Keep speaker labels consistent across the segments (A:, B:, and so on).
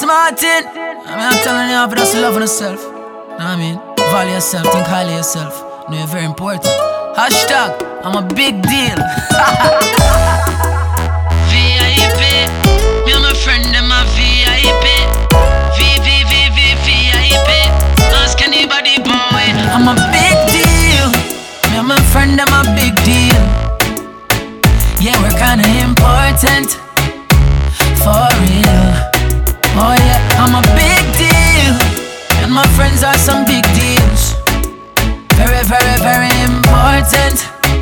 A: Martin. I'm telling you, but just love yourself. Know what I mean? Value yourself, think highly of yourself. Know you're very important. Hashtag, I'm a big deal. VIP, me and my friend, them a VIP. VIP. Ask anybody, boy. I'm a big deal. Me and my friend, them a big deal. Yeah, we're kinda important. For real. Oh yeah, I'm a big deal. And my friends are some big deals. Very, very, very important.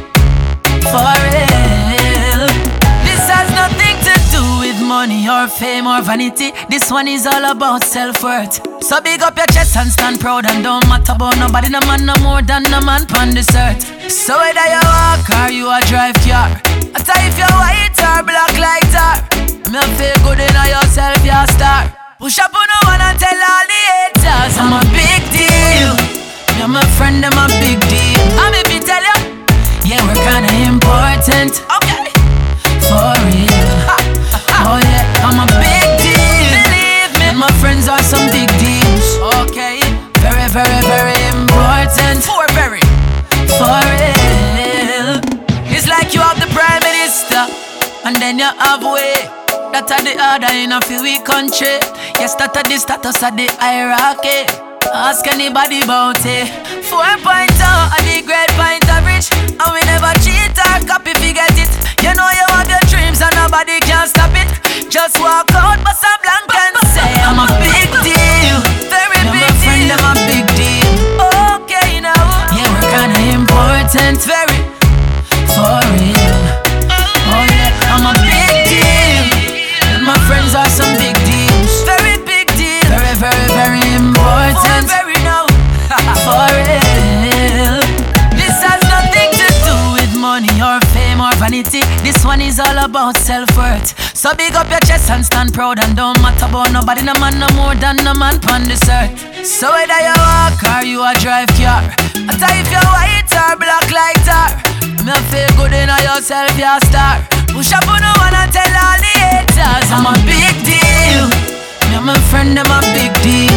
A: For real. This has nothing to do with money or fame or vanity. This one is all about self-worth. So big up your chest and stand proud, and don't matter about nobody, no man no more than no man pon this earth. So whether you walk or you a drive car, I tell if you're white or black like tar, me feel good in yourself, you're a star. Push up on no one and tell all the haters I'm a big deal. Me and my friend, them a big deal. I'm if tell you, yeah, we're kinda important. Okay, for real. Oh yeah, I'm a big deal. Believe me, and my friends are some big deals. Okay, very, very, very important. For very, for real. It's like you have the Prime Minister, and then you have way. That are the order in a few week country. Yes, that are the status of the hierarchy. Ask anybody about it. 4.0 at the grade point average, and we never cheat or copy if you get it. You know you have your dreams and nobody can stop it. Just walk out, but some blank and say I'm a big deal. Very big deal. I'm a big deal. Okay now. Yeah, we're kinda important. Very, for real. Oh yeah, I'm a big deal. My friends are some big deals. Very big deal. Very, very, very important. Very now. For real. This has nothing to do with money or fame or vanity. This one is all about self-worth. So big up your chest and stand proud, and don't matter about nobody, no man no more than no man pon this earth. So whether you walk or you a drive car, I tell if you're white or black like tar, me feel good in yourself, you're a star. Push up on no one and tell all the haters I'm a big deal. Me and my friend, them a big deal.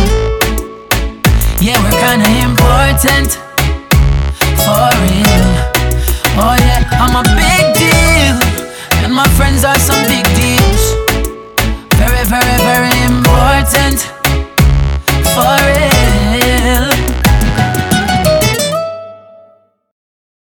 A: Yeah, we're kinda important. For real. Oh yeah, I'm a big